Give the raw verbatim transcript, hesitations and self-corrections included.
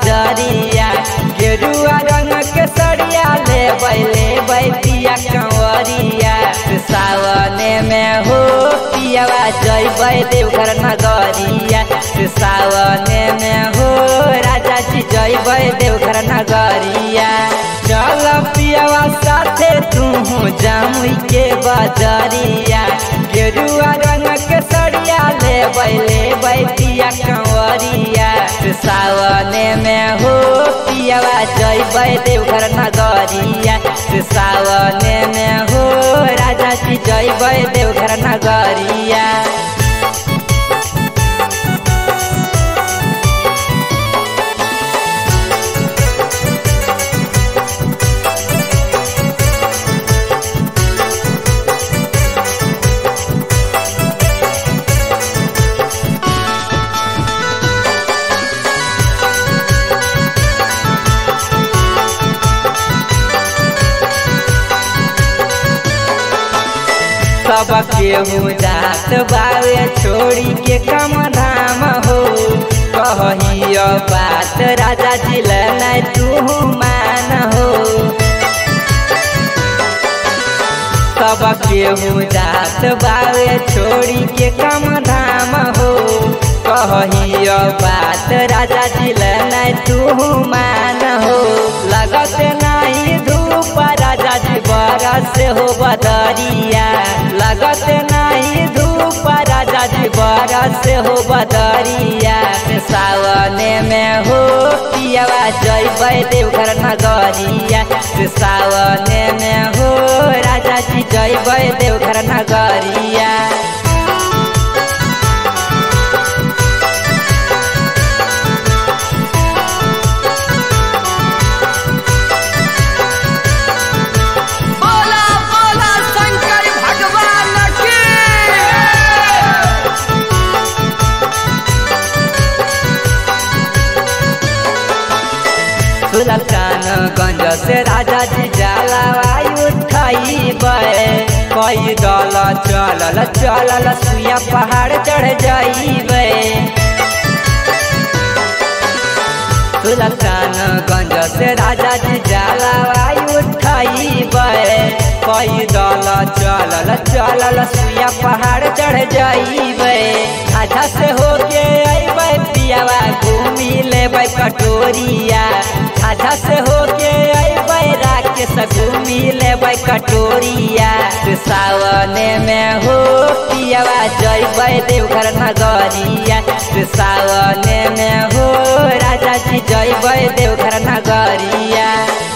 बजरिया गेरुआ रंग के सड़िया ले बैले बैतिया कंवरिया सावने में हो पियावा जइबै देवघर नगरिया सावने में हो राजा जी जइबै देवघर नगरिया चल पियावा साथे तू जामुई के बजरिया गेरुआ रंग के सड़िया ले बैले बैतिया कंवरिया सावने में हो पियावा जइबै देवघर नगरिया सावने में हो राजा जी जइबै देवघर नगरिया। सब केहू जात बावे छोड़ी के कम धाम हो कहियो बात राजा जी नहीं तू मान हो सब केहू जात बावे छोड़ी के कम धाम हो कहियो बात राजा जी नहीं तू मान हो लगत नहीं धूप राजा जी बरस हो बदरिया लगत नहीं धूप राजा जी बरस हो बदरिया सावने में हो पियावा जइबै देवघर नगरिया सावने में हो राजा जी जइबै देवघर नगरिया। सुल्तानगंज से राजा जी जलवाई उठाइबै पैदल चलल चलल सुइया पहाड़ चढ़ जाइबै सुल्तानगंज से राजा जी जलवाई उठाइबै पैदल चलल चलल सुइया पहाड़ चढ़ जाइबै आधा से होके अइबै पियावा घूमी लेबै कटोरिया आधा से होके अइबै राकेश घूमी लेबै कटोरिया सावने में हो पियावा जइबै देवघर नगरिया सावने में हो राजा जी जइबै देवघर नगरिया।